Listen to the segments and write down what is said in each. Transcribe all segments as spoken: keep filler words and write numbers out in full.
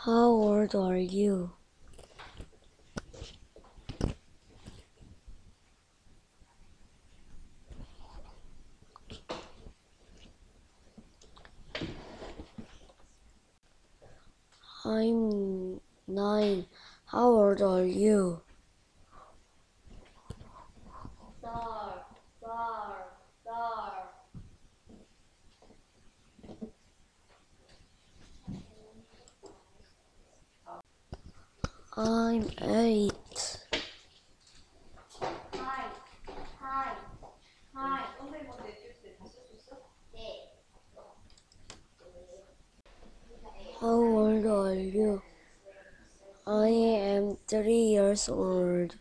How old are you? I'm nine. How old are you? Star, star, star. I'm eight. Hi, hi, hi. 네. How old are you? I am three years old.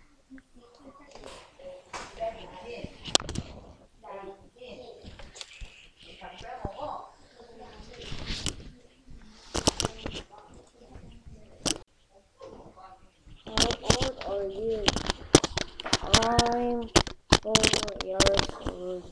How old are you? I'm four years old.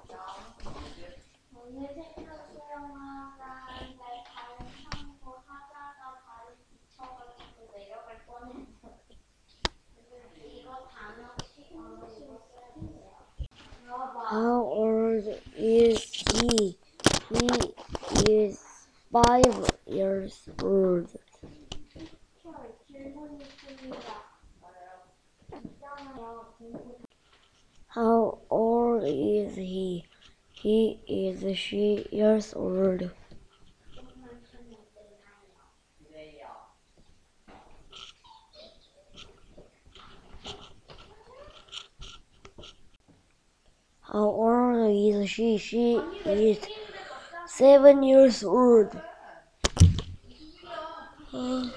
오늘 책상 수영하다 날 발을 참고 하다가 발이 지쳐가지고 내려갈 뻔했어. 이거 단어 시험을 읽었어야 돼요. How old is he? He is five years old. 질문 있습니다. 있잖아요. How old is he? He is three years old. 조금만 치면 되나요? How old is she? She is seven years old. Uh,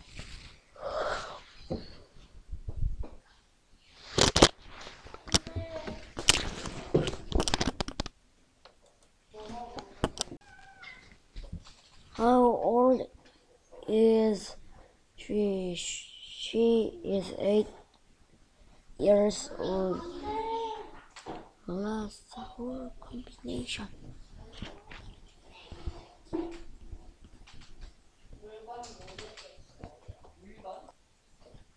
How old is she? She is eight years old. Last whole combination.